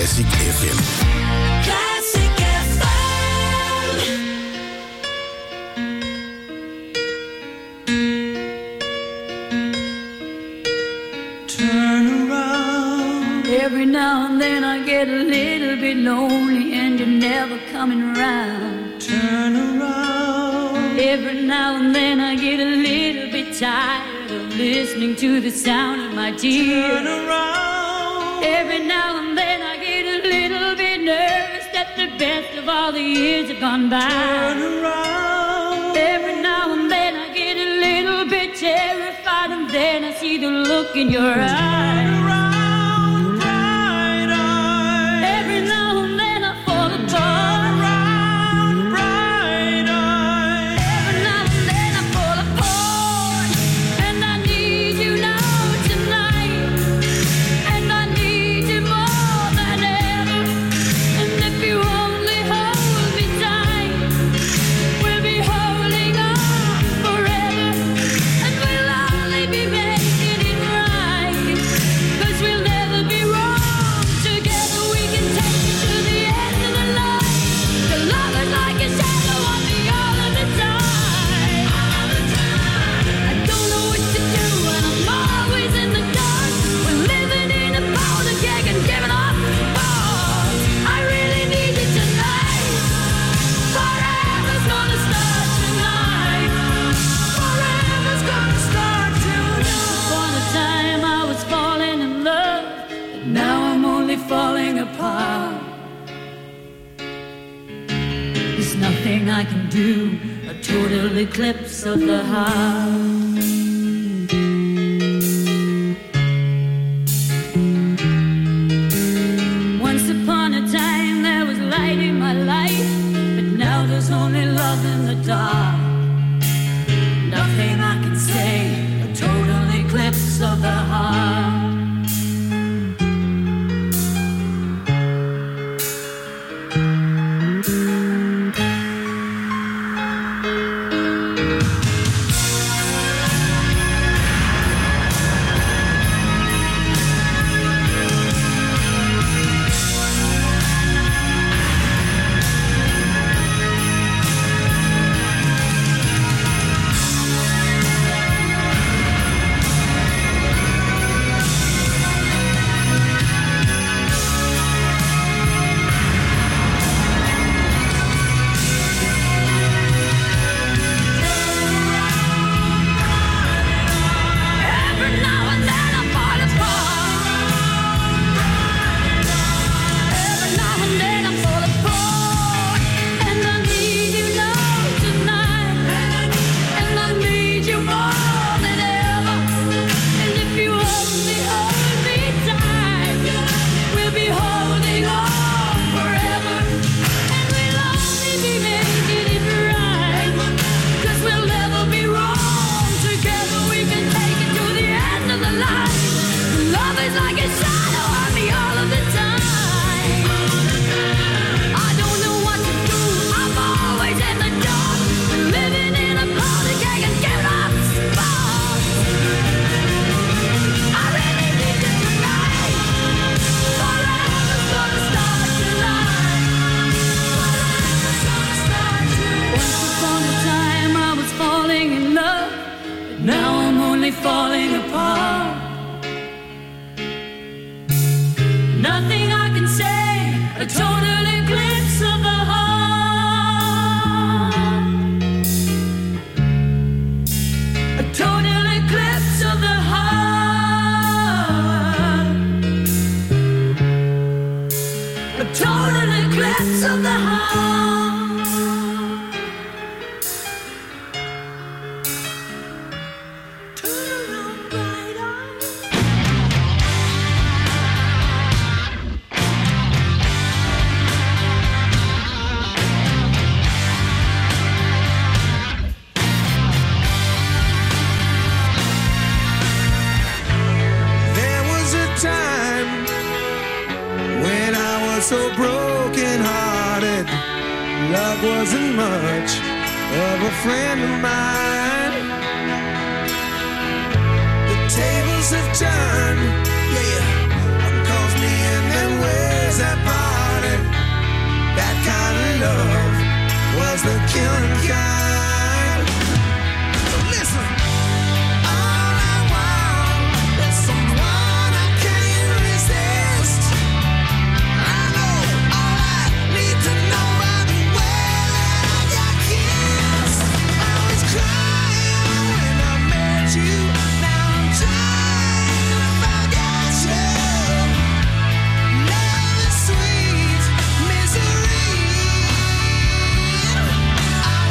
Classic FM. Classic FM. Turn around. Every now and then I get a little bit lonely and you're never coming around. Turn around. Every now and then I get a little bit tired of listening to the sound of my tears. Turn around. Every now and then I get a little bit nervous that the best of all the years have gone by. Turn around. Every now and then I get a little bit terrified and then I see the look in your eyes. Turn around, bright eyes. Every now and then I fall apart. Turn around, bright eyes. Every now and then I fall apart. And I need you now tonight. And I need you more than ever. And if you only hold me tight, we'll be holding on forever. And we'll only be making it right. 'Cause we'll never be wrong. Together we can take it to the end of the line. The love is like a shadow on me all of the time. All the time. I don't know what to do and I'm always in the dark. We're living in a powder keg and giving off balls. I really need you tonight. Forever's gonna start tonight. Forever's gonna start tonight. For the time I was falling in love, but now I'm only falling apart. There's nothing I can do, a total eclipse of the heart. Once upon a time there was light in my life, but now there's only love in the dark. Nothing I can say, a total eclipse of the heart. Every now and then I fall apart. Every now and then I fall apart. And I need you now tonight. And I need you more than ever. And if you only hold me tight, we'll be holding on forever. And we'll only be making it right. 'Cause we'll never be wrong. Together we can take it to the end of the line. Love is like a shadow on me all of the time. I don't know what to do. I'm always in the dark. Living in a powder keg and giving off sparks. I really need you tonight. Forever's gonna start tonight. Forever's gonna start tonight. Once upon a time I was falling in love, but now I'm only falling apart. Nothing I can say, a total eclipse of the heart. A total eclipse of the heart. A total eclipse of the heart. Turn around, bright eyes. There was a time when I was so broken hearted. Love wasn't much of a friend of mine. The tables have turned, yeah. One calls me and then where's tears that parted. That kind of love was the killing kind. So listen, all I want is someone I can't resist. I know all I need to know by the way that I got kissed. I was crying when I met you. Now I'm trying to forget you. Love is sweet misery. I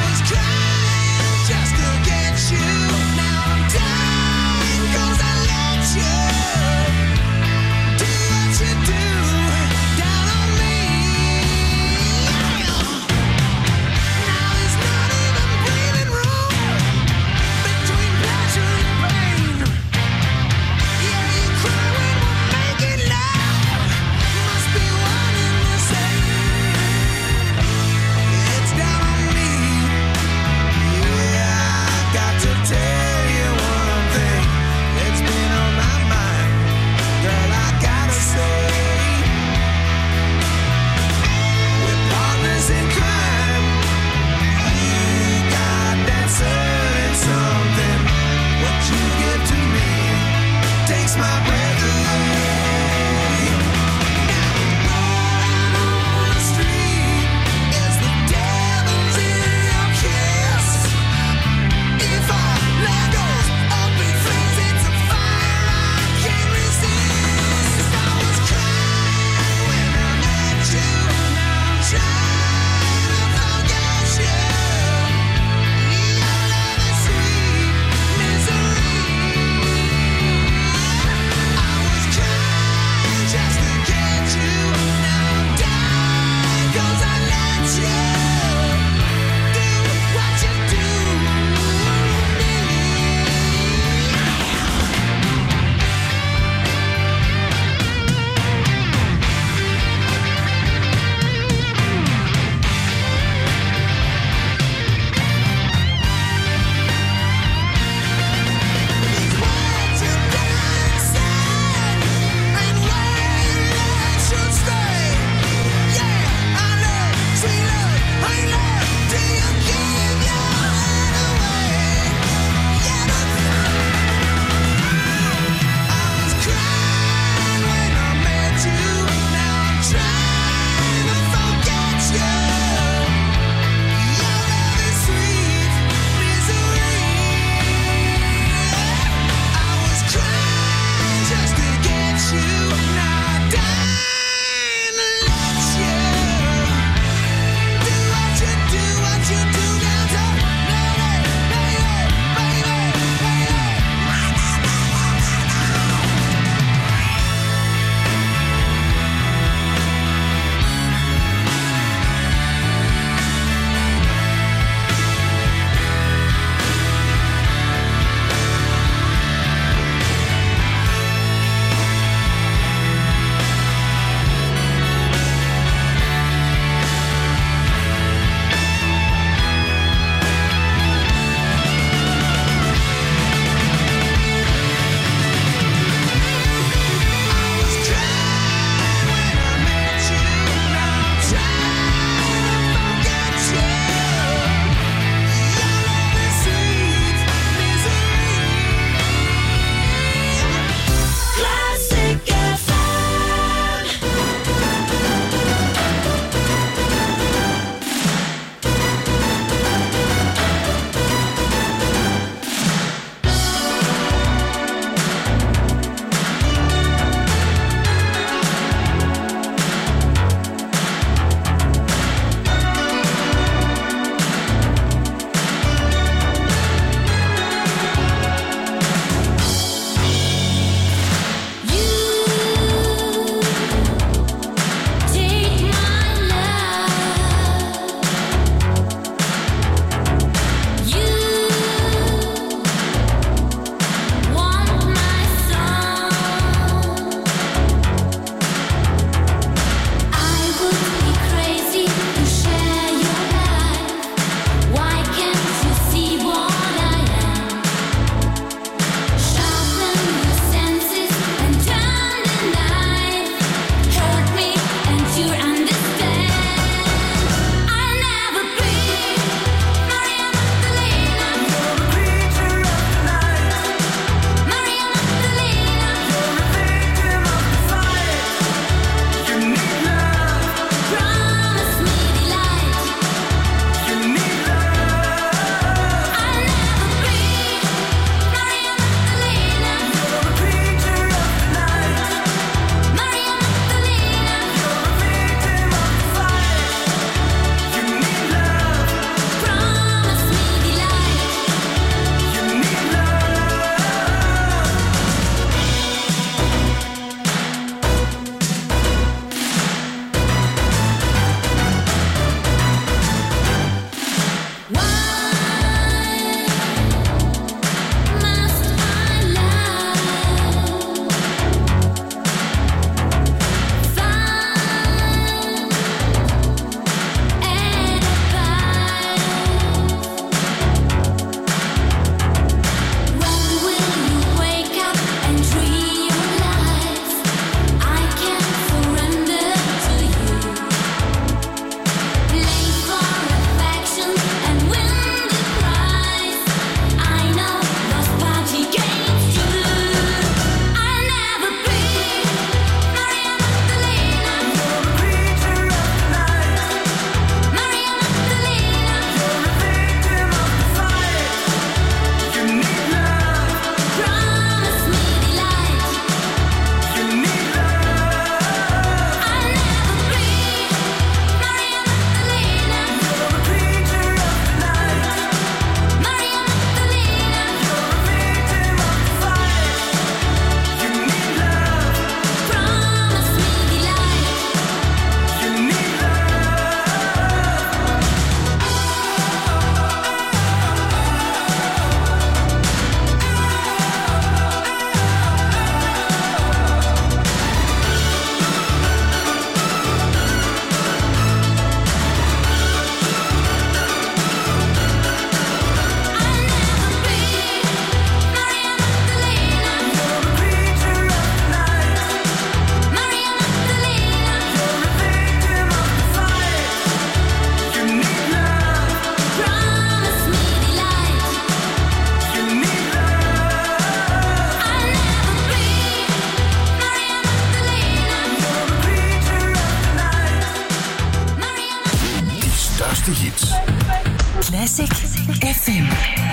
grootste hits. Classic FM.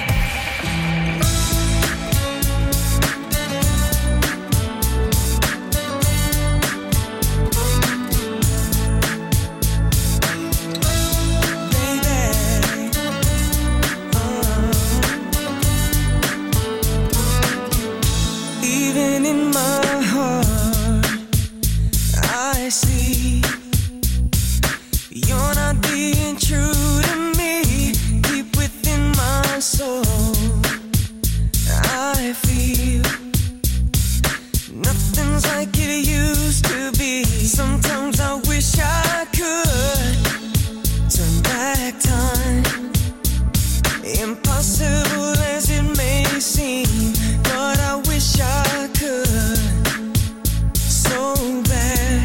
Even in my heart, I see you're not being true to me. Deep within my soul, I feel nothing's like it used to be. Sometimes I wish I could turn back time. Impossible as it may seem, but I wish I could so bad,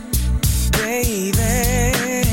baby.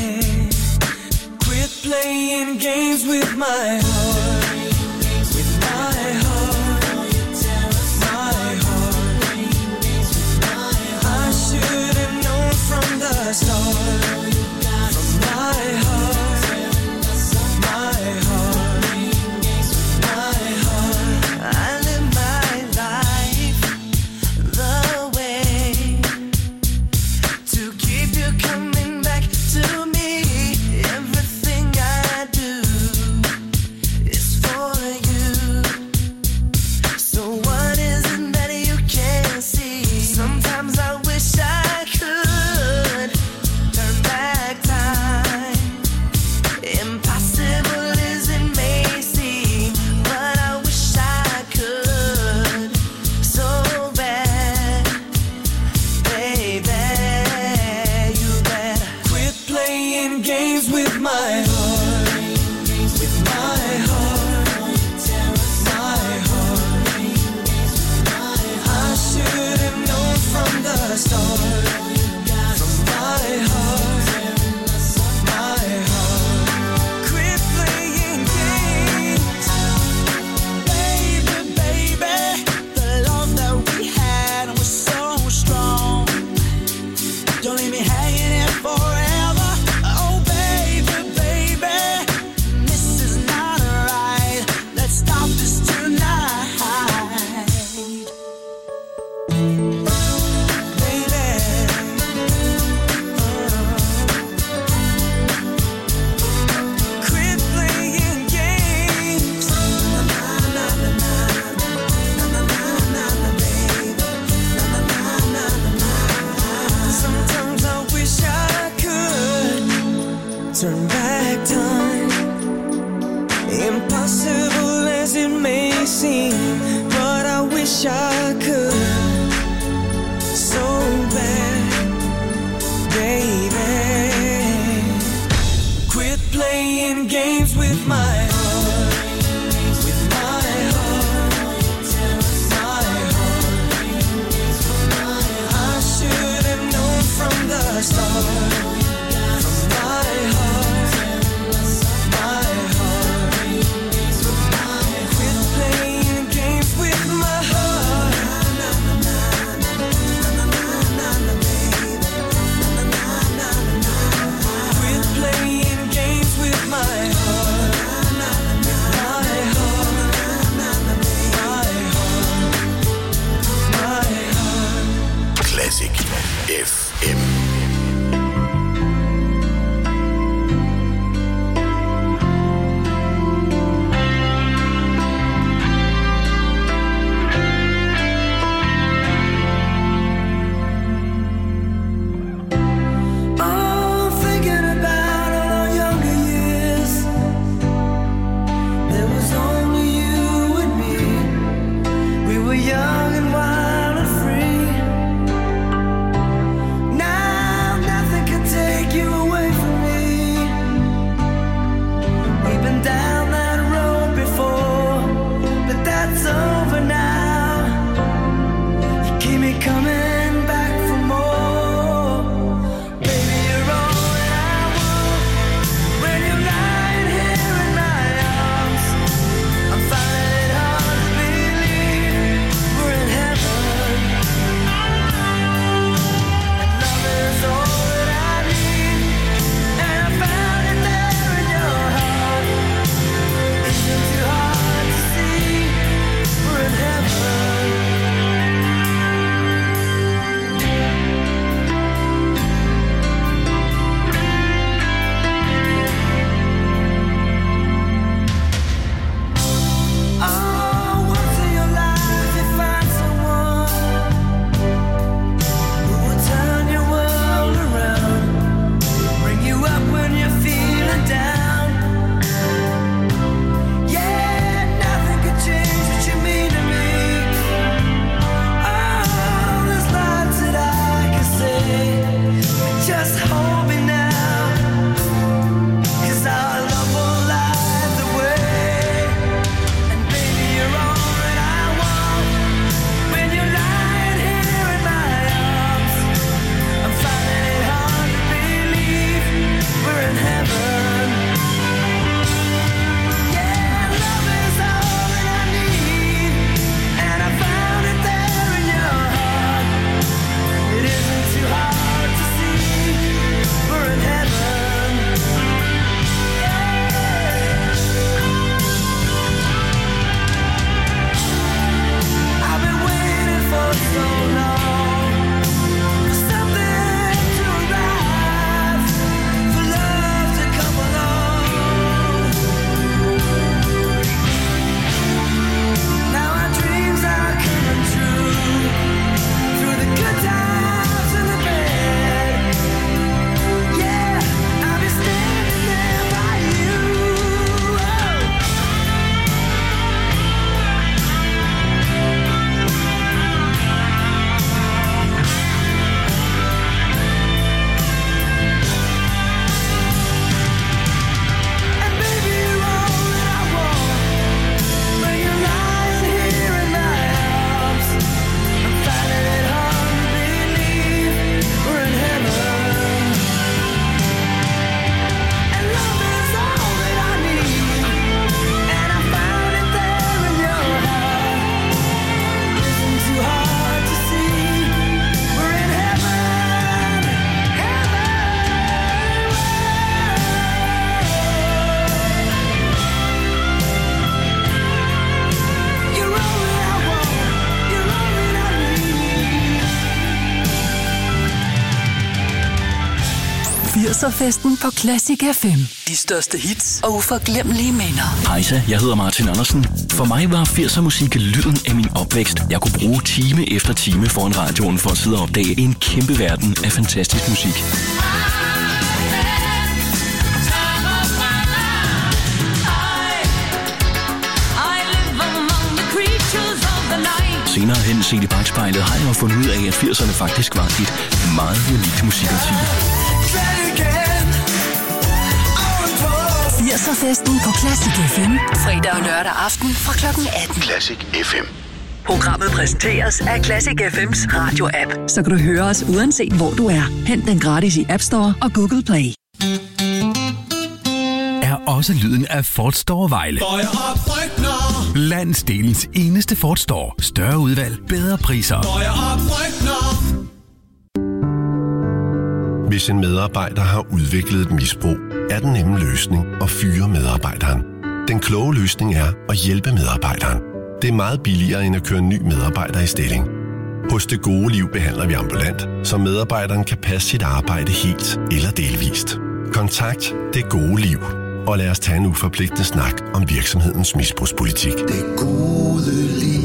Quit playing games with my heart, with my heart, my heart. I should have known from the start, from my heart, my heart, my heart. I live my life the way to keep you coming back to me. Everything I do is for you. So what is it that you can't see? Sometimes I wish I could turn back time. Impossible as it may seem, but I wish I could so bad, baby. You better quit playing games with my heart, with my heart, my heart. I should have known from the start, from my heart, my heart. Quit playing games, baby, baby. The love that we had was so strong. Don't leave me hanging here forever. Oh, baby, baby, this is not right. Let's stop this tonight, baby. Quit playing games. Na na na na na na na na, baby. Na na na na na. Sometimes I wish I could turn back time. Impossible as it may seem, but I wish I could so bad, baby. Quit playing games with my heart, with my heart, my heart. I should have known from the start, from my heart, my heart. Quit playing games with my heart. Quit playing games with my heart. 80'er-festen på Classic FM. De største hits og uforglemmelige minder. Hejsa, jeg hedder Martin Andersen. For mig var 80'er musik lyden af min opvækst. Jeg kunne bruge time efter time foran radioen for at sidde og opdage en kæmpe verden af fantastisk musik. Senere hen set i bagspejlet har jeg fundet ud af, at 80'erne faktisk var et meget unikt musikårti. 80'er-festen på Classic FM. Fredag og lørdag aften fra kl. 18. Classic FM. Programmet præsenteres af Classic FM's radio-app. Så kan du høre os uanset hvor du er. Hent den gratis i App Store og Google Play. Er også lyden af Ford Store Vejle. Landsdelens eneste Ford Store. Større udvalg, bedre priser. Hvis en medarbejder har udviklet et misbrug, er den nemme løsning at fyre medarbejderen. Den kloge løsning er at hjælpe medarbejderen. Det er meget billigere end at køre en ny medarbejder i stilling. Hos Det Gode Liv behandler vi ambulant, så medarbejderen kan passe sit arbejde helt eller delvist. Kontakt Det Gode Liv, og lad os tage en uforpligtende snak om virksomhedens misbrugspolitik. Det gode liv.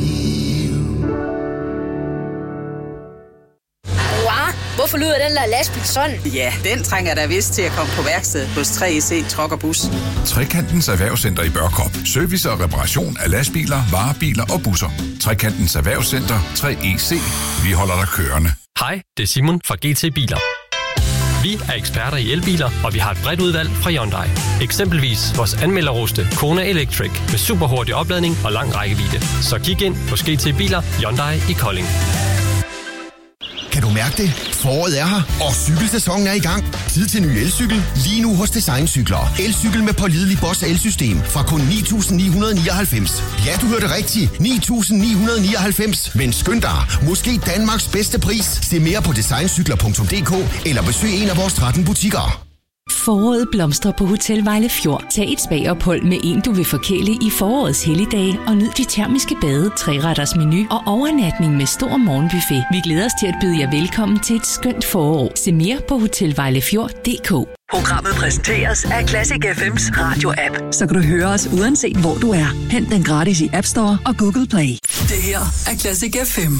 Hvorfor lyder den der lastbil sådan? Ja, den trænger der vist til at komme på værksted hos 3EC Truck og Bus. Trekantens Erhvervscenter i Børkop. Service og reparation af lastbiler, varebiler og busser. Trekantens Erhvervscenter 3EC. Vi holder dig kørende. Hej, det er Simon fra GT Biler. Vi er eksperter i elbiler, og vi har et bredt udvalg fra Hyundai. Eksempelvis vores anmelderroste Kona Electric med superhurtig opladning og lang rækkevidde. Så kig ind hos GT Biler Hyundai i Kolding. Kan du mærke det? Foråret er her, og cykelsæsonen er i gang. Tid til ny elcykel, lige nu hos Design-cykler. Elcykel med pålidelig Bosch elsystem fra kun 9.999. Ja, du hørte rigtigt. 9.999. Men skynd dig, måske Danmarks bedste pris. Se mere på designcykler.dk eller besøg en af vores 13 butikker. Foråret blomstrer på Hotel Vejle Fjord. Tag et spagophold med en, du vil forkæle i forårets helligdage, og nyd de termiske bade, 3-retters menu og overnatning med stor morgenbuffet. Vi glæder os til at byde jer velkommen til et skønt forår. Se mere på hotelvejlefjord.dk. Programmet præsenteres af Classic FM's radio-app. Så kan du høre os uanset hvor du er. Hent den gratis i App Store og Google Play. Det her er Classic FM.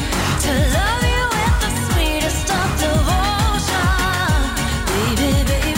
Baby,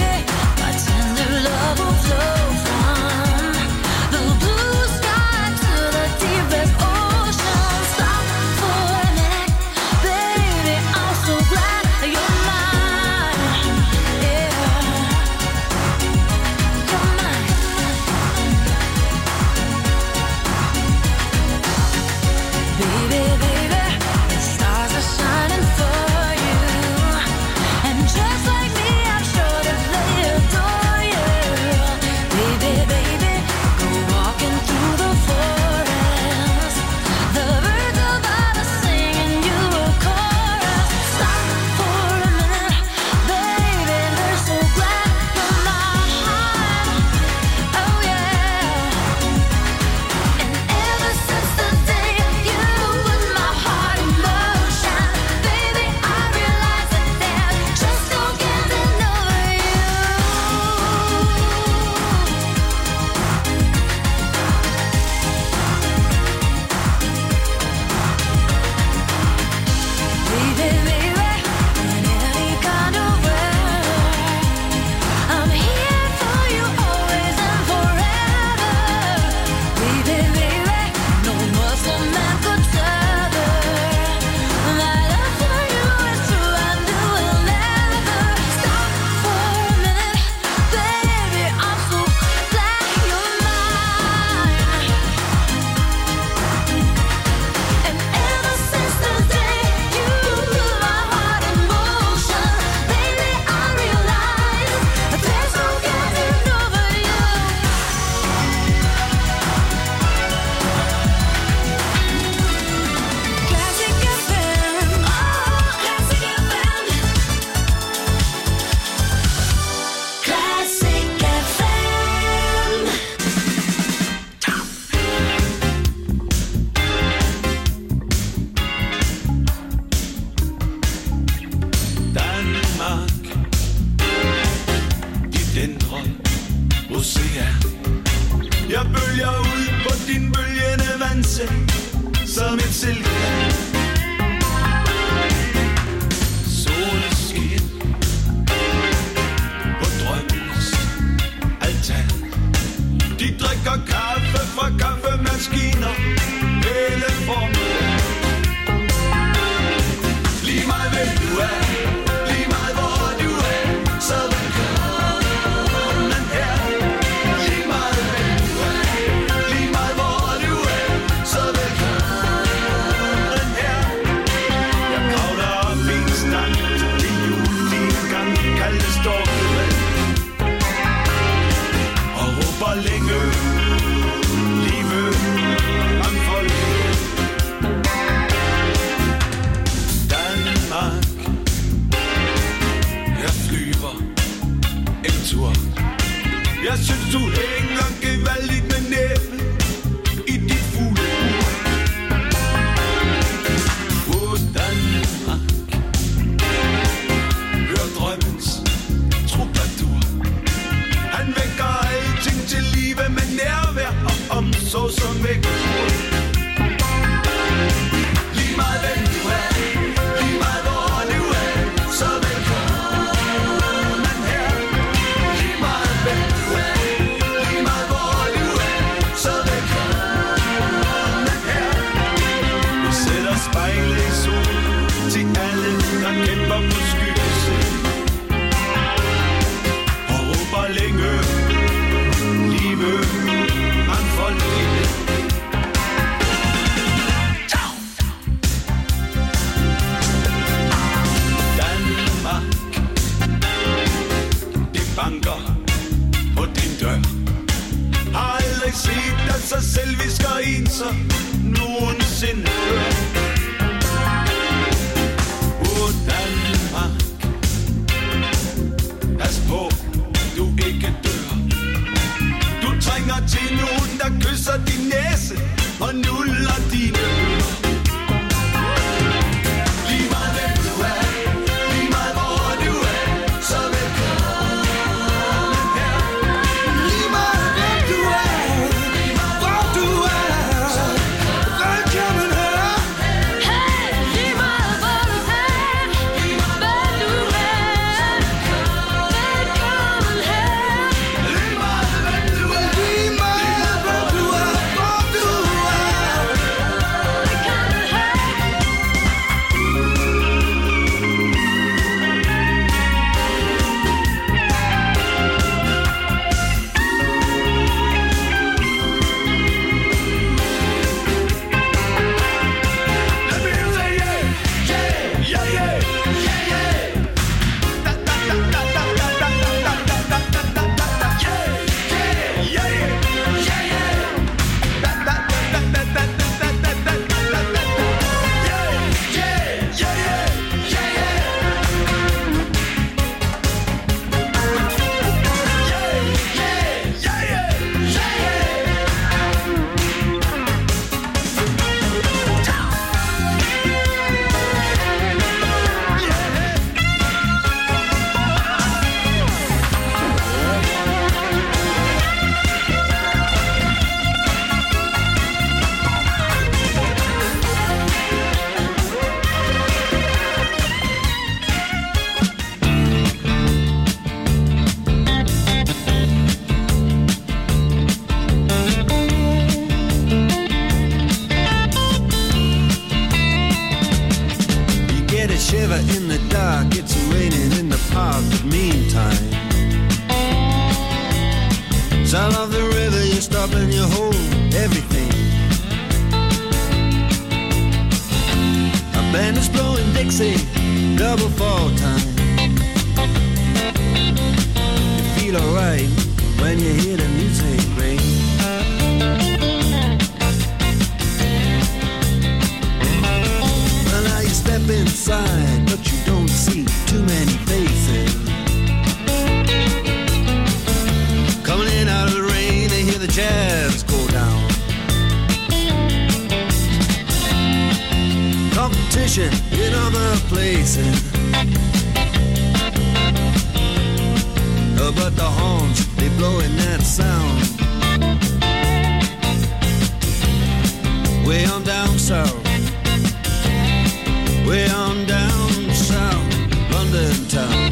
shiver in the dark, it's raining in the park, but meantime, sound of the river, you stop and you hold everything. A band is blowing Dixie, double fall time. You feel alright when you hear the music ring. Well, now you step inside, but you don't see too many faces. Coming in out of the rain, they hear the jazz go down. Competition in other places, but the horns, they blowing that sound. Way on down south, way on down south, London town.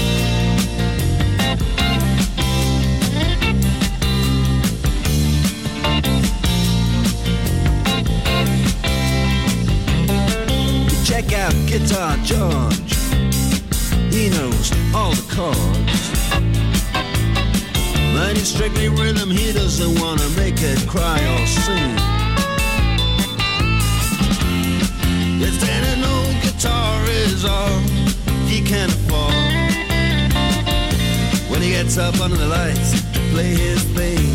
Check out Guitar George, he knows all the chords. But he's strictly rhythm, he doesn't want to make it cry or sing. Yes, then an old guitar is all he can afford. When he gets up under the lights to play his thing,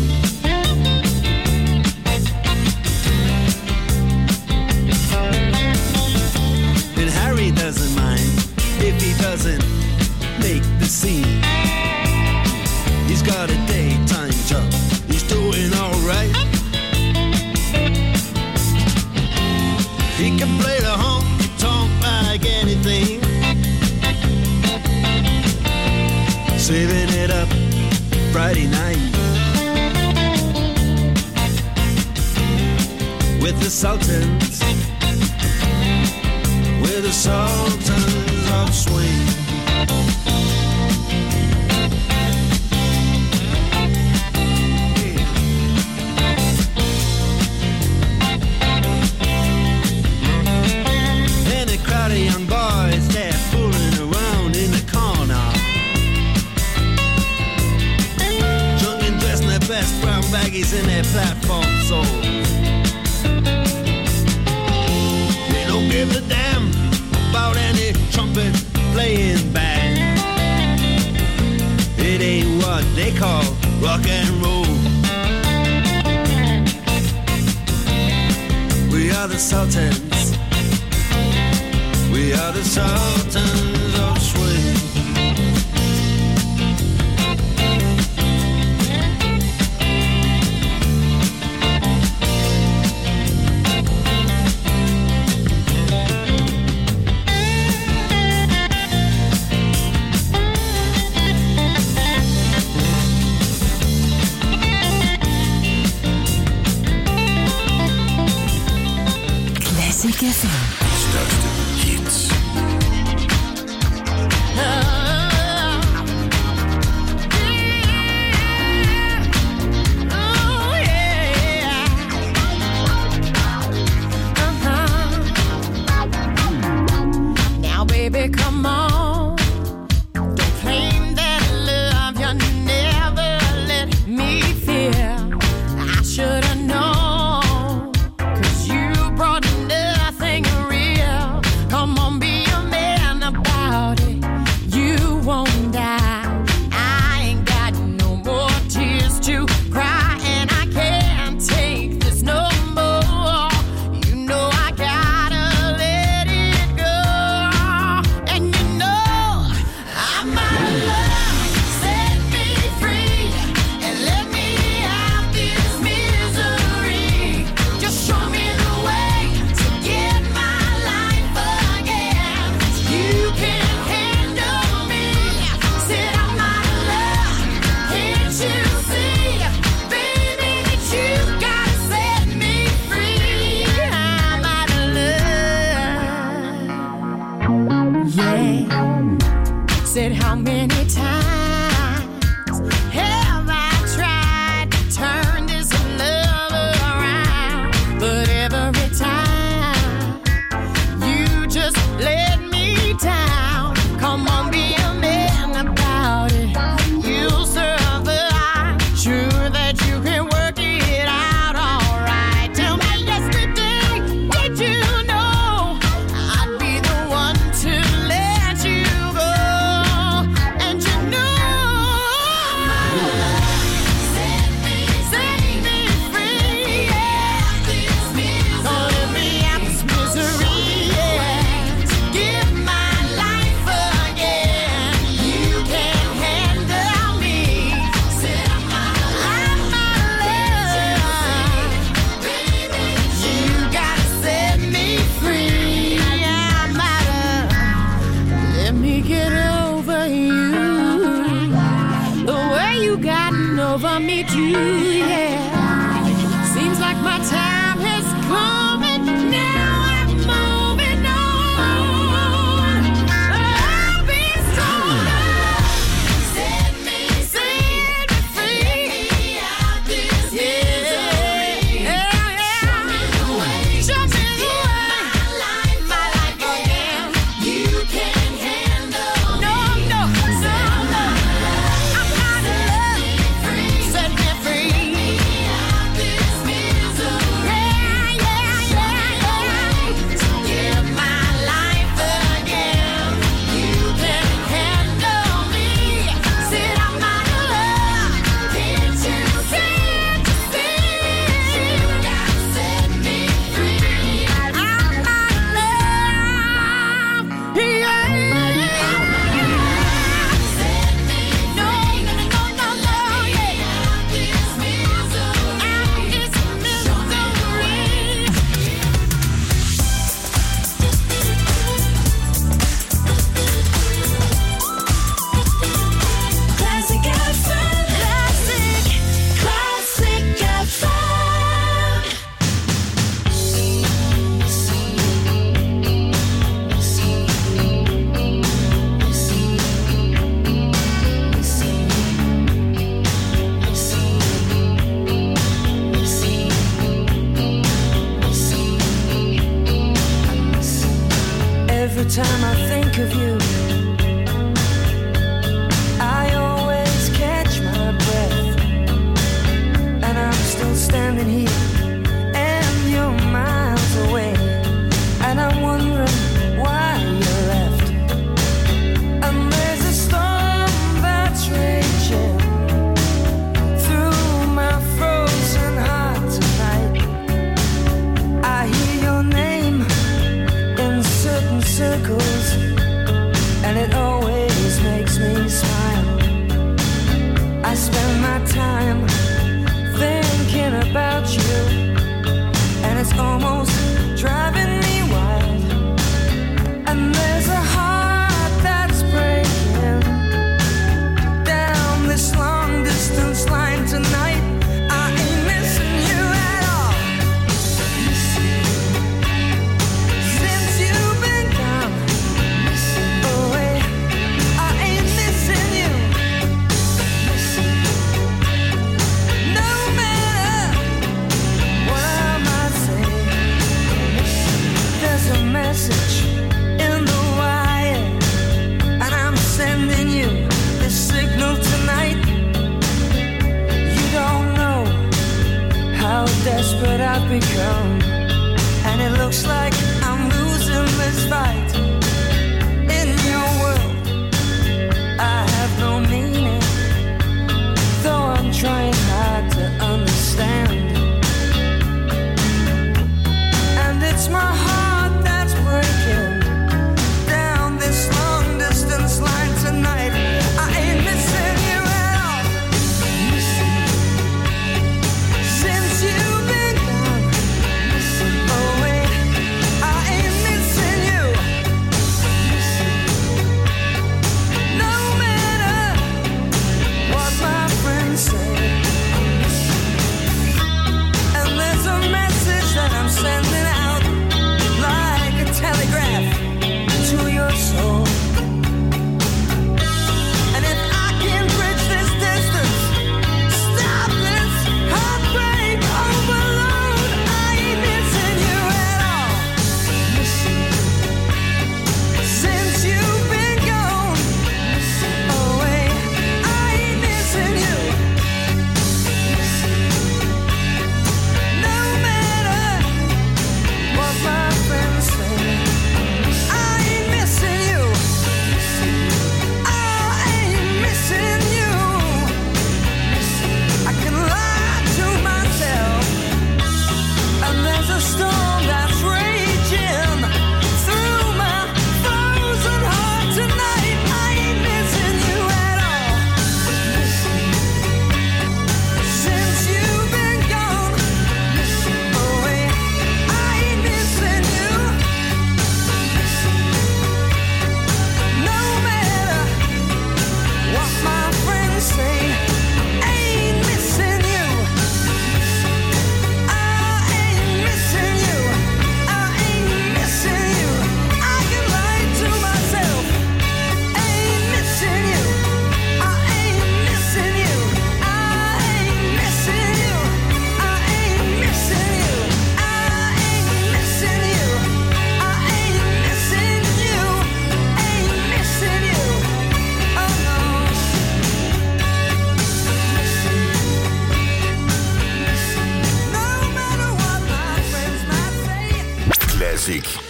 and Harry doesn't mind if he doesn't make the scene. He's got a daytime job, he's doing alright. He can play the honky-tonk like anything, saving it up Friday night with the Sultans, with the Sultans of Swing. Young boys, they're fooling around in the corner, drunk and dressed in their best brown baggies in their platform soles. They don't give a damn about any trumpet playing band. It ain't what they call rock and roll. We are the Sultans, we are the Sultans of Swing. Classic FM. Største hits. Now, baby, come on. Don't claim that love you never let me feel. I should have known, 'cause you brought nothing real. Come on, be a man about it. You won't die. I ain't got no more tears to cry, and I can't take this no more. You know I gotta let it go. And you know I'm out of love. Set me free and let me out this misery. Just show me the way to get my life again. You can handle me. Said I'm out of love. Can't you see, baby, that you gotta set me free? I'm out of love. Yeah. Said how many times have I tried to turn this love around? But every time you just let me need you, yeah. Seems like my time has come and now I'm moving on. I'll be stronger. Set me free out this misery. Show me the way. Show me the way. My life again. You can handle me. No. I'm not in love. Set me free out this misery. To give my life again. You can handle me. Said I'm not in love. Can't you see? You got set me free. I'm not in love. Yeah. Set me free. No, yeah. Out this misery. Classic FM. Classic FM. Every time I think of you, I always catch my breath. And I'm still standing here, and you're miles away. And I'm wondering why you left. And there's a storm that's raging through my frozen heart tonight. I hear your name in certain circles, and it always makes me smile. I spend my time thinking about you, and it's almost driving me wild. And there's a heart that's breaking down this long distance line tonight. I ain't missing you at all. Since you've been gone,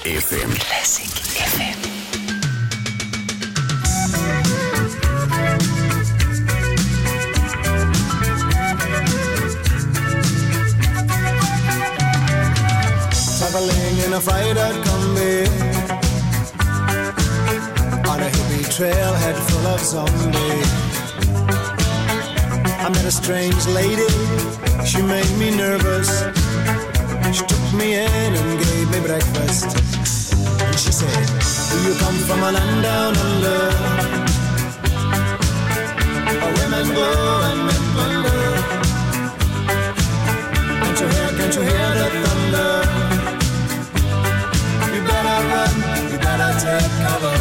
FM. Classic FM. Traveling in a freighter combi on a hippie trailhead full of zombies. I met a strange lady, she made me nervous. She took me in and gave me breakfast. And she said, do you come from a land down under, where women go and men wonder? Can't you hear the thunder? You better run, you better take cover.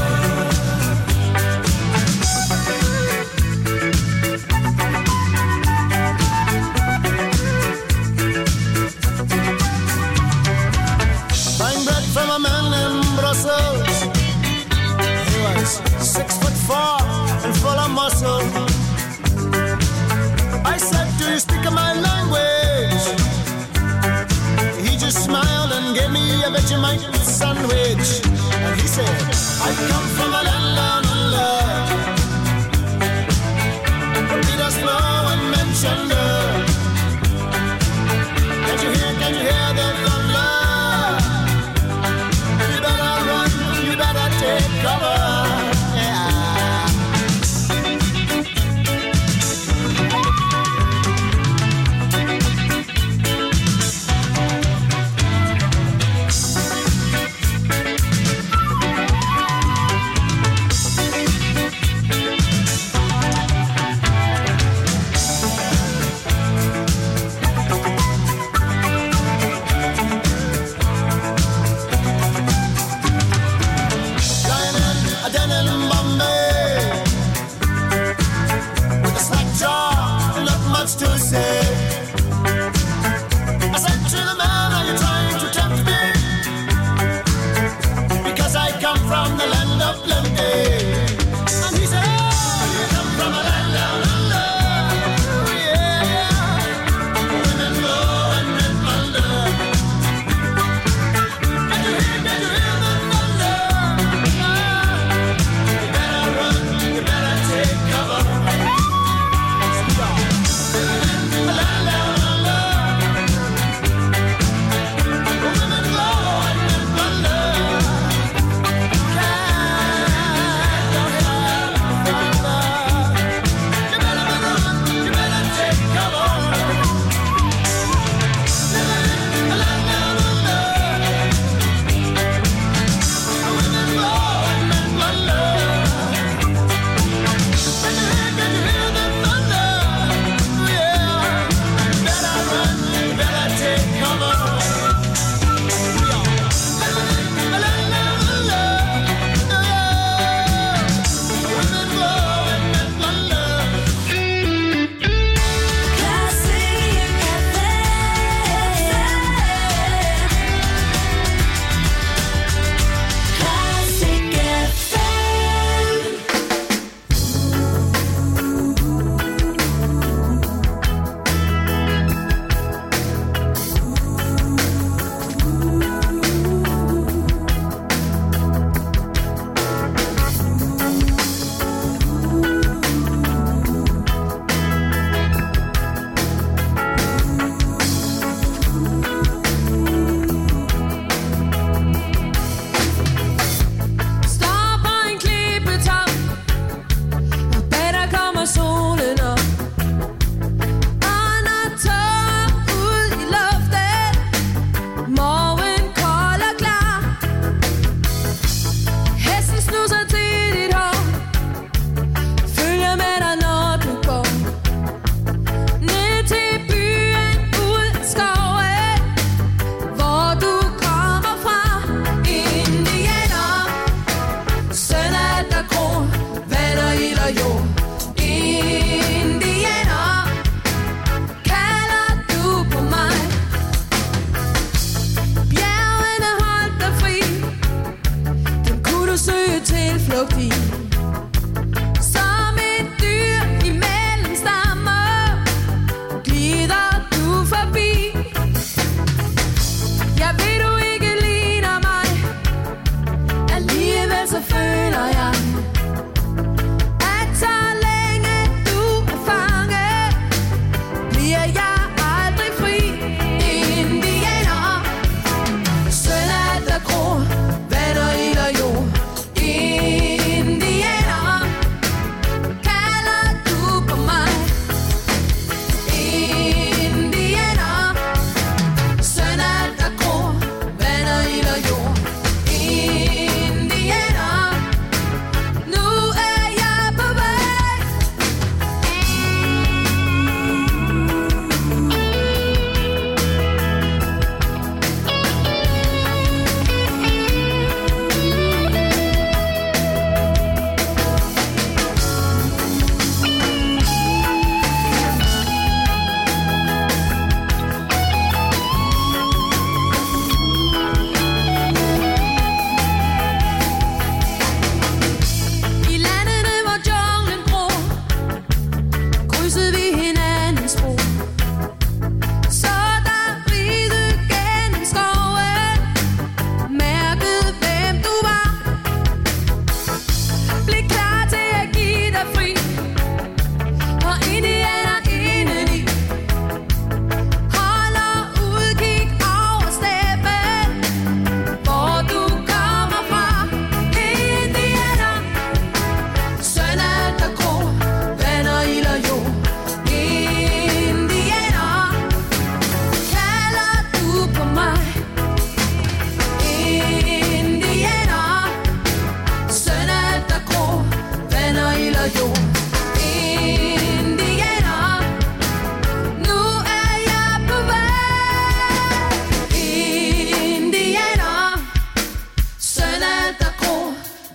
Buying bread from a man in Brussels. He was 6'4" and full of muscle. I said, do you speak my language? He just smiled and gave me a Vegemite sandwich. And he said, I come from a land down under, where Peter's flow and men chunder. Can you hear the thunder? You better run, you better take cover.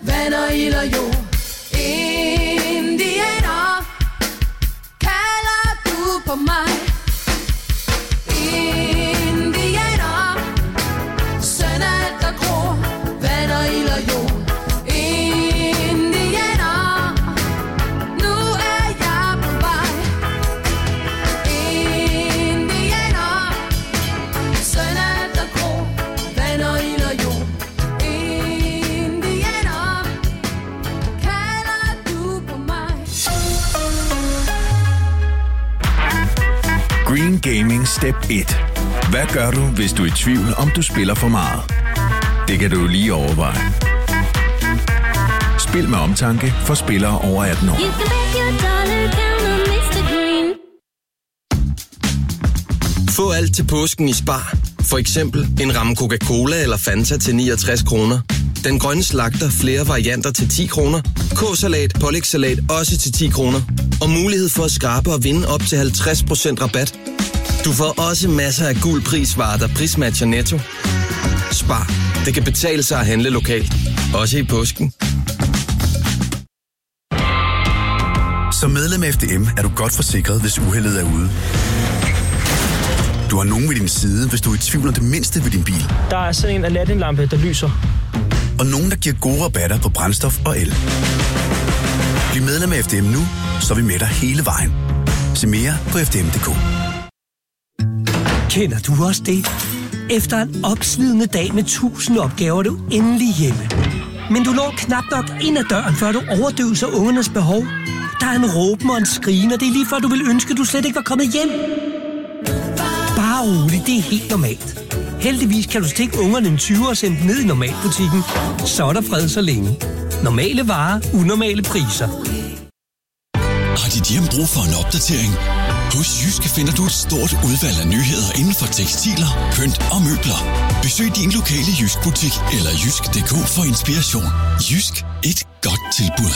vand og ild og jord. Indianer, kalder du på mig? Indianer, søn af der gror, vand og ild og jord. Indianer, nu er jeg på vej. Indianer, søn af der gror, vand og ild og jord. Indianer, kalder du på mig? Green Gaming Step 1. Hvad gør du, hvis du er i tvivl, om du spiller for meget? Det kan du lige overveje. Spil med omtanke for spillere over 18 år. Få alt til påsken i Spar. For eksempel en ramme Coca-Cola eller Fanta til 69 kroner. Den grønne slagter flere varianter til 10 kroner. K-salat, pålægssalat også til 10 kroner. Og mulighed for at skrabe og vinde op til 50% rabat. Du får også masser af gul prisvarer, der prismatcher Netto. Spar. Det kan betale sig at handle lokalt. Også i påsken. Som medlem af FDM er du godt forsikret, hvis uheldet er ude. Du har nogen ved din side, hvis du er i tvivl om det mindste ved din bil. Der er sådan en Aladdin-lampe, der lyser. Og nogen, der giver gode rabatter på brændstof og el. Bliv medlem af FDM nu, så er vi med dig hele vejen. Se mere på fdm.dk. Kender du også det? Efter en opslidende dag med 1000 opgaver er du endelig hjemme. Men du når knap nok ind ad døren, før du overdøver ungernes behov. Der er en råben og en skrigen, og det er lige før du vil ønske, at du slet ikke var kommet hjem. Bare roligt, det er helt normalt. Heldigvis kan du stikke ungerne en 20 og sende dem ned i normalbutikken. Så er der fred så længe. Normale varer, unormale priser. Har dit hjem brug for en opdatering? Hos Jysk finder du et stort udvalg af nyheder inden for tekstiler, pynt og møbler. Besøg din lokale Jysk-butik eller jysk.dk for inspiration. Jysk, et godt tilbud.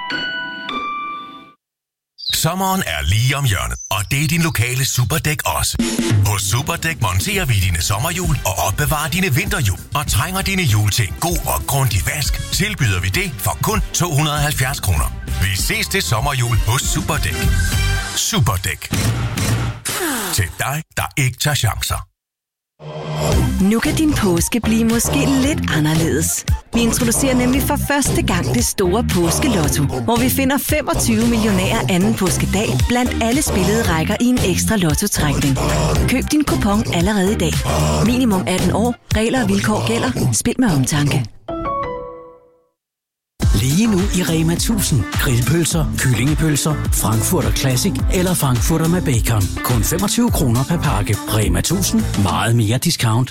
Sommeren er lige om hjørnet, og det er din lokale Superdæk også. Hos Superdæk monterer vi dine sommerhjul og opbevarer dine vinterhjul. Og trænger dine hjul til en god og grundig vask, tilbyder vi det for kun 270 kroner. Vi ses til sommerhjul hos Superdæk. Superdæk. Til dig, der ikke tager chancer. Nu kan din påske blive måske lidt anderledes. Vi introducerer nemlig for første gang det store påskelotto, hvor vi finder 25 millionærer anden påskedag blandt alle spillede rækker i en ekstra lottotrækning. Køb din kupon allerede i dag. Minimum 18 år. Regler og vilkår gælder. Spil med omtanke. Lige nu i Rema 1000. Grillpølser, kyllingepølser, Frankfurter Classic eller Frankfurter med bacon. Kun 25 kroner per pakke. Rema 1000. Meget mere discount.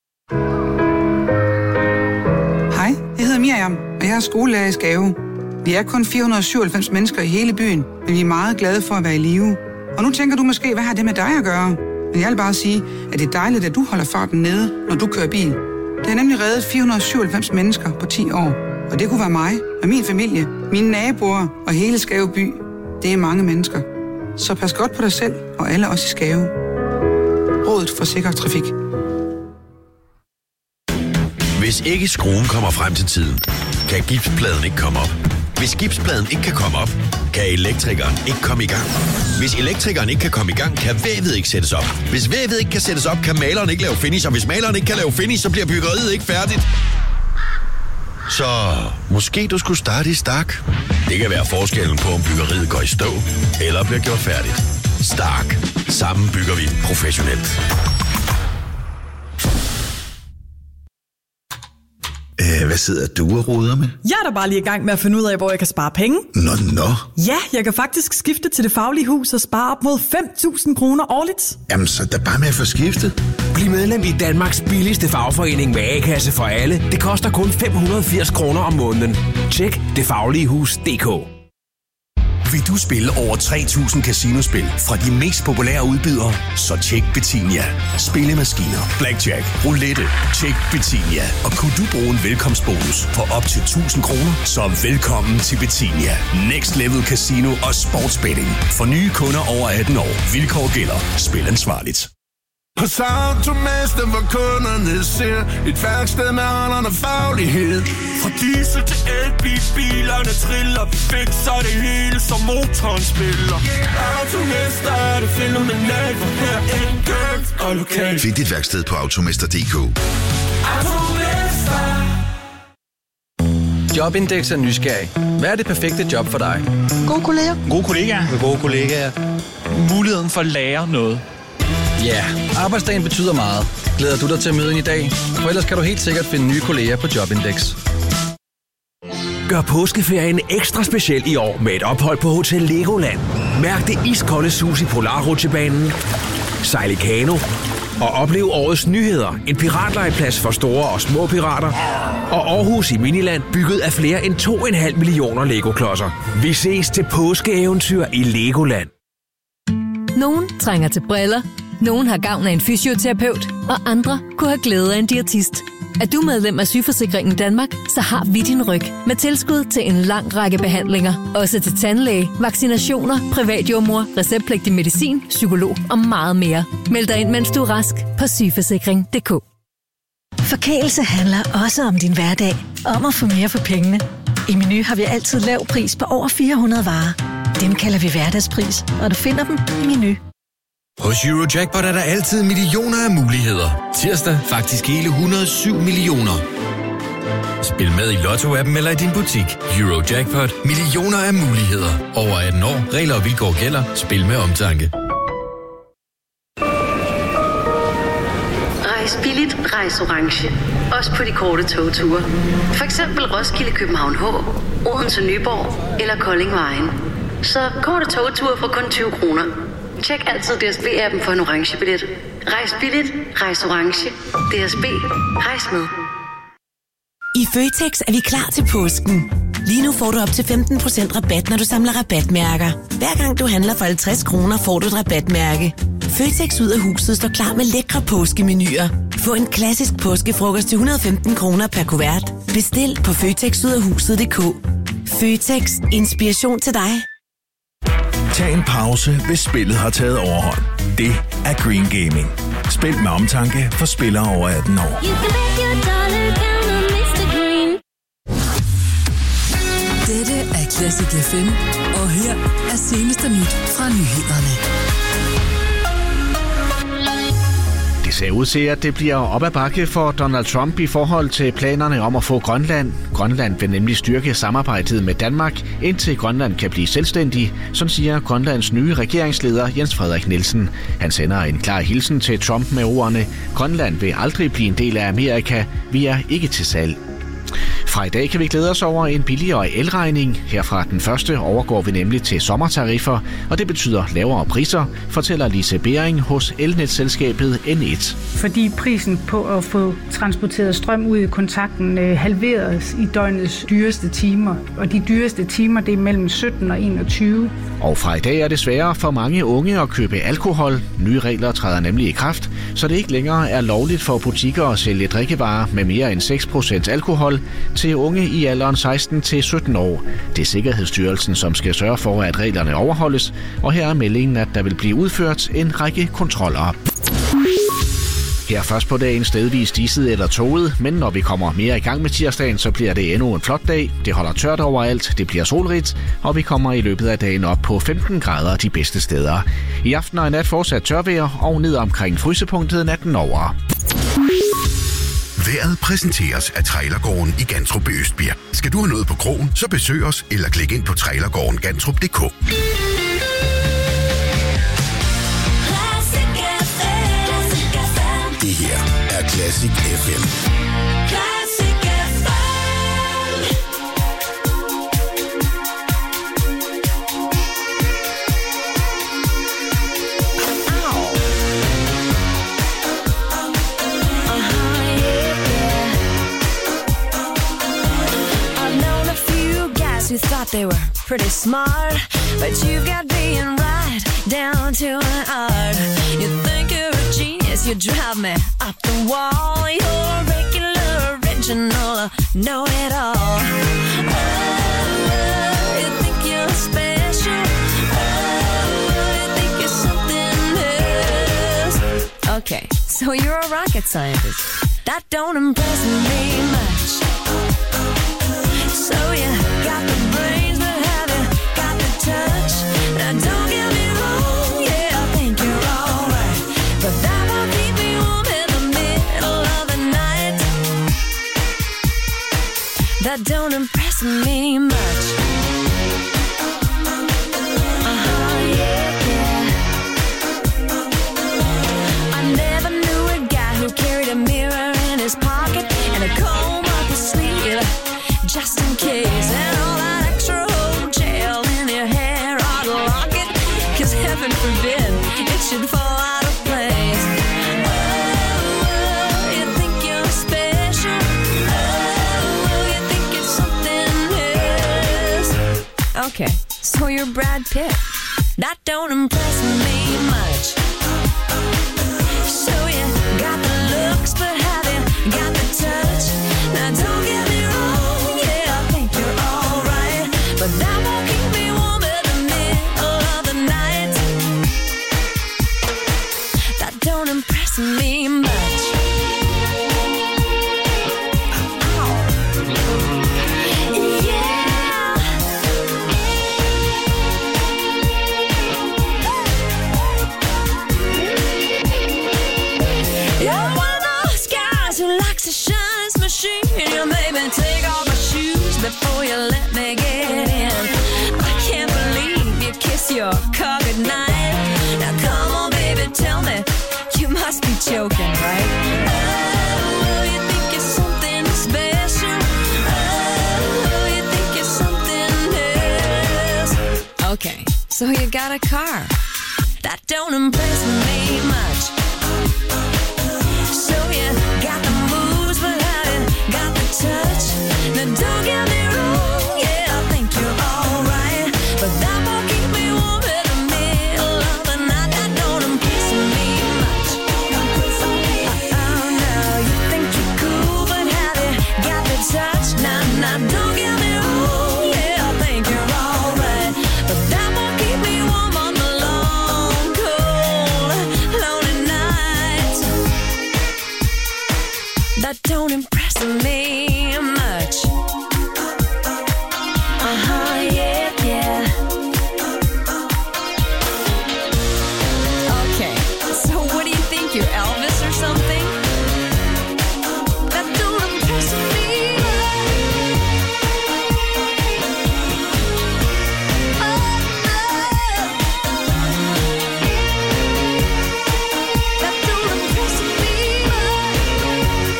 Hej, jeg hedder Miriam, og jeg er skolelærer i Skave. Vi er kun 497 mennesker i hele byen, men vi er meget glade for at være i live. Og nu tænker du måske, hvad har det med dig at gøre? Men jeg vil bare sige, at det er dejligt, at du holder farten nede, når du kører bil. Det har nemlig reddet 497 mennesker på 10 år. Og det kunne være mig og min familie, mine naboer og hele Skave by. Det er mange mennesker. Så pas godt på dig selv og alle os i Skave. Rådet for sikker trafik. Hvis ikke skruen kommer frem til tiden, kan gipspladen ikke komme op. Hvis gipspladen ikke kan komme op, kan elektrikeren ikke komme i gang. Hvis elektrikeren ikke kan komme i gang, kan vævet ikke sættes op. Hvis vævet ikke kan sættes op, kan maleren ikke lave finish. Og hvis maleren ikke kan lave finish, så bliver byggeriet ikke færdigt. Så måske du skulle starte i Stark. Det kan være forskellen på, om byggeriet går i stå eller bliver gjort færdigt. Stark. Sammen bygger vi professionelt. Hvad sidder du og roder med? Jeg er da bare lige i gang med at finde ud af, hvor jeg kan spare penge. Nå. Ja, jeg kan faktisk skifte til Det Faglige Hus og spare op mod 5.000 kroner årligt. Jamen, så er bare med at få skiftet. Bliv medlem i Danmarks billigste fagforening med A-kasse for alle. Det koster kun 580 kroner om måneden. Tjek detfagligehus.dk. Vil du spille over 3.000 casinospil fra de mest populære udbydere? Så tjek Betinia. Spillemaskiner, blackjack, roulette. Tjek Betinia. Og kunne du bruge en velkomstbonus på op til 1.000 kroner? Så velkommen til Betinia. Next Level Casino og Sportsbetting. For nye kunder over 18 år. Vilkår gælder. Spil ansvarligt. Hos Automester, hvor kunderne ser et værksted med holderne faglighed. Fra diesel til elbil, bilerne triller, vi fikser det hele, som motoren spiller. Automester er det fænomenalt, for her enkelt og lokalt. Find dit værksted på automester.dk. Automester. Jobindex er nysgerrig. Hvad er det perfekte job for dig? Gode kolleger. Gode kollegaer. Gode kollegaer. Muligheden for at lære noget. Ja, arbejdsdagen betyder meget. Glæder du dig til at møde i dag? For ellers kan du helt sikkert finde nye kolleger på Jobindex. Gør påskeferien ekstra speciel i år med et ophold på Hotel Legoland. Mærk det iskolde sus i Polarrutsjebanen, sejl i kano og oplev årets nyheder. En piratlegeplads for store og små pirater. Og Aarhus i Miniland, bygget af flere end 2,5 millioner Lego-klodser. Vi ses til påskeeventyr i Legoland. Nogen trænger til briller, nogen har gavn af en fysioterapeut, og andre kunne have glæde af en diætist. Er du medlem af Sygeforsikringen Danmark, så har vi din ryg med tilskud til en lang række behandlinger. Også til tandlæge, vaccinationer, privatjordmor, receptpligtig medicin, psykolog og meget mere. Meld dig ind, mens du er rask på sygeforsikring.dk. Forkælelse handler også om din hverdag. Om at få mere for pengene. I Meny har vi altid lav pris på over 400 varer. Dem kalder vi hverdagspris, og du finder dem i Meny. Hos Eurojackpot er der altid millioner af muligheder. Tirsdag faktisk hele 107 millioner. Spil med i Lotto-appen eller i din butik. Eurojackpot. Millioner af muligheder. Over 18 år. Regler og vilkår gælder. Spil med omtanke. Rejs billigt, rejs orange. Også på de korte togture. For eksempel Roskilde, København H, Odense, Nyborg eller Kolding Vejen. Så korte togture for kun 20 kroner. Tjek altid DSB-appen for en orange billet. Rejs billigt, rejs orange. DSB, rejs med. I Føtex er vi klar til påsken. Lige nu får du op til 15% rabat, når du samler rabatmærker. Hver gang du handler for 50 kroner, får du et rabatmærke. Føtex ud af huset står klar med lækre påskemenuer. Få en klassisk påskefrokost til 115 kroner per kuvert. Bestil på føtexudafhuset.dk. Føtex. Inspiration til dig. Tag en pause, hvis spillet har taget overhånd. Det er Green Gaming. Spil med omtanke for spillere over 18 år. Dette er Classic FM, og her er seneste nyt fra nyhederne. Det ser ud til, at det bliver op ad bakke for Donald Trump i forhold til planerne om at få Grønland. Grønland vil nemlig styrke samarbejdet med Danmark, indtil Grønland kan blive selvstændig, som siger Grønlands nye regeringsleder Jens Frederik Nielsen. Han sender en klar hilsen til Trump med ordene: Grønland vil aldrig blive en del af Amerika. Vi er ikke til salg. Fra i dag kan vi glæde os over en billigere elregning. Herfra den første overgår vi nemlig til sommertariffer, og det betyder lavere priser, fortæller Lise Bering hos elnetselskabet N1. Fordi prisen på at få transporteret strøm ud i kontakten halveres i døgnets dyreste timer, og de dyreste timer det er mellem 17 og 21. Og fra i dag er det sværere for mange unge at købe alkohol. Nye regler træder nemlig i kraft, så det ikke længere er lovligt for butikker at sælge drikkevarer med mere end 6% alkohol til unge i alderen 16 til 17 år. Det er Sikkerhedsstyrelsen, som skal sørge for, at reglerne overholdes, og her er meldingen, at der vil blive udført en række kontroller. Her først på dagen stedvis disset eller toget, men når vi kommer mere i gang med tirsdagen, så bliver det endnu en flot dag. Det holder tørt overalt, det bliver solrigt, og vi kommer i løbet af dagen op på 15 grader de bedste steder. I aften og i nat fortsat tørvejr og ned omkring frysepunktet natten over. Vejret præsenteres af Trailergården i Gantrup i Østbirk. Skal du have noget på krogen, så besøg os eller klik ind på trailergårdengantrup.dk. Det her er Classic FM. Who thought they were pretty smart, but you've got being right down to an art. You think you're a genius, you drive me up the wall. You're regular, original, know it all. Oh, you think you're special. Oh, you think you're something else. Okay, rocket scientist. That don't impress me much. So you got the brains, but have you got the touch? Now don't get me wrong, yeah, I think you're alright, but that won't keep me warm in the middle of the night. That don't impress me much. Carried a mirror in his pocket and a comb up his sleeve, just in case. And all that extra old gel in your hair, I'd lock it, 'cause heaven forbid it should fall out of place. Oh, you think you're special? Oh, you think it's something else? Okay, so you're Brad Pitt. That don't impress me much. So you got the looks, but have you got the touch? Now don't get me wrong, yeah, I think you're alright, but that won't keep me warm in the middle of the night. That don't impress me much. You're one of those guys who likes to shine his machine. You made me take off my shoes before you let me get in. I can't believe you kiss your car goodnight. Now come on, baby, tell me, you must be joking, right? Oh, you think you're something special? Oh, you think you're something else? Okay, so you got a car. That don't impress me much. So you got the moves, but have you got the touch? Now don't get me wrong, yeah, I think you're alright, but that won't keep me warm in the middle of the night. That don't impress me much. Oh no, you think you're cool, but have you got the touch? Now don't get me wrong, yeah, I think you're alright, but that won't keep me warm on the long, cold, lonely nights. That don't impress me much. Yeah, yeah. Okay, so what do you think, you're Elvis or something? That don't impress me much. Oh, no. That don't impress me much.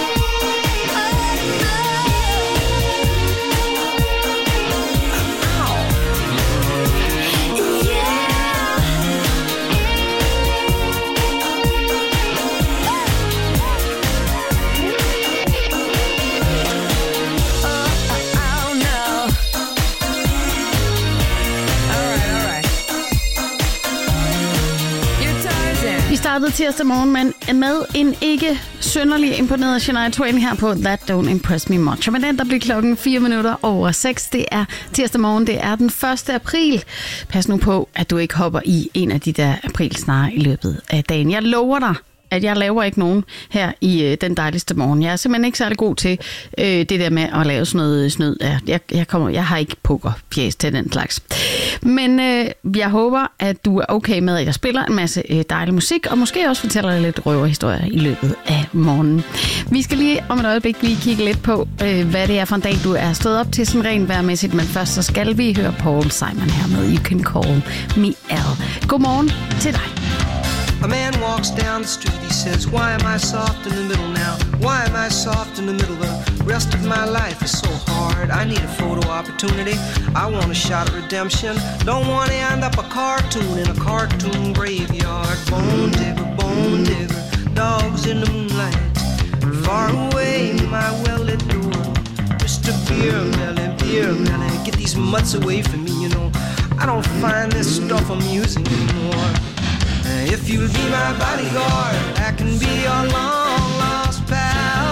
Vi startede tirsdag morgen med en ikke synderlig imponeret Shania Twain her på That Don't Impress Me Much. Og med den, der bliver klokken 6:04. Det er tirsdag morgen, det er den 1. april. Pas nu på, at du ikke hopper i en af de der aprilsnare i løbet af dagen. Jeg lover dig, at jeg laver ikke nogen her i den dejligste morgen. Jeg er simpelthen ikke særlig god til det der med at lave sådan noget snyd. Jeg har ikke pokerfjæs til den slags. Men jeg håber, at du er okay med, at jeg spiller en masse dejlig musik, og måske også fortæller dig lidt røverhistorier i løbet af morgenen. Vi skal lige om et øjeblik lige kigge lidt på, hvad det er for en dag, du er stået op til sådan rent vejrmæssigt. Men først så skal vi høre Paul Simon her med You Can Call Me Al. Godmorgen til dig. A man walks down the street, he says, why am I soft in the middle now? Why am I soft in the middle? The rest of my life is so hard. I need a photo opportunity. I want a shot at redemption. Don't want to end up a cartoon in a cartoon graveyard. Bone digger, dogs in the moonlight. Far away, my well-lit door. Mr. Beer Melly, get these mutts away from me, you know. I don't find this stuff amusing anymore. If you'll be my bodyguard, I can be your long-lost pal.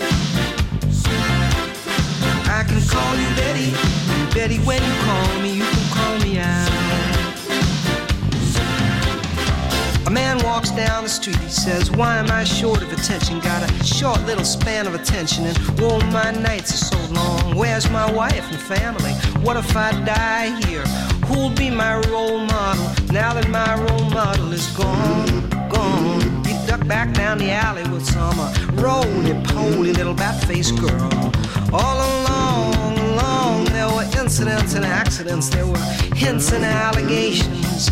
I can call you Betty, Betty, when you call me, you can call me out. A man walks down the street, he says, why am I short of attention? Got a short little span of attention, and oh, my nights are so long. Where's my wife and family? What if I die here? Who'll be my role model now that my role model is gone, gone? He ducked back down the alley with some roly-poly little bat-faced girl. All along, there were incidents and accidents, there were hints and allegations.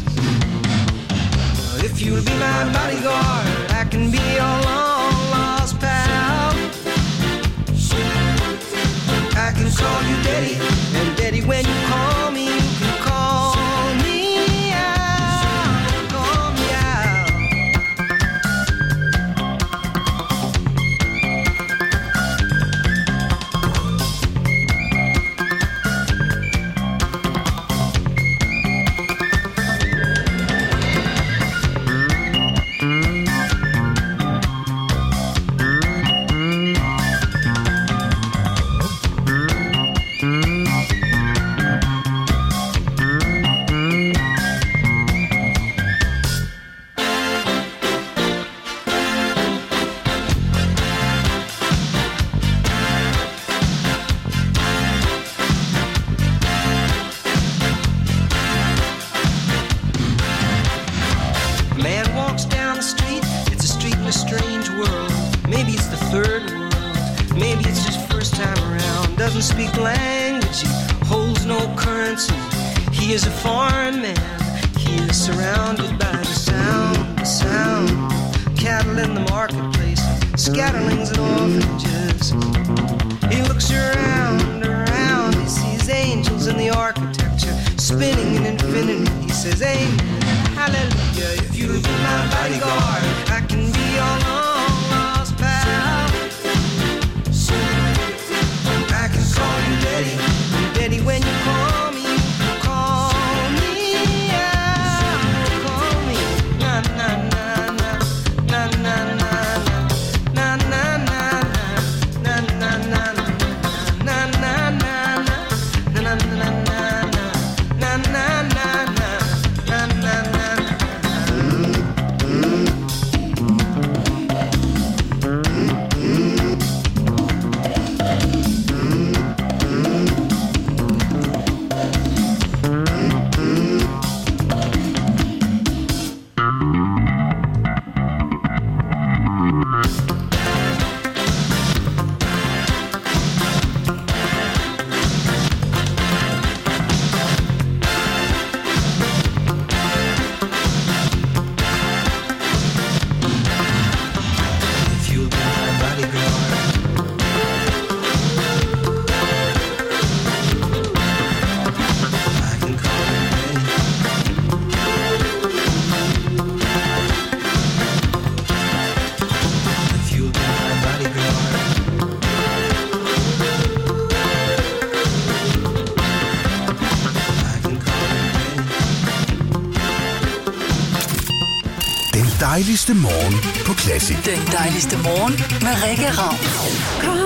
If you'll be my bodyguard, I can be your long-lost pal. I can call you Daddy, and Daddy, when you call me, you can call me out, call me out. Speak language, he holds no currency. He is a foreign man. He is surrounded by the sound. Cattle in the marketplace, scatterlings and orphanages. He looks around, he sees angels in the architecture, spinning in infinity. He says, amen, hallelujah. If you'll be my bodyguard, I can be your long-lost pal. I can call you Daddy, Daddy, when you call me, call me out, call me, na na na na, na na na na, na na na na, na na na na, na na na na, na na na na, na na na na. Dejligste morgen på Classic. Den dejligste morgen med Rikke Ravn.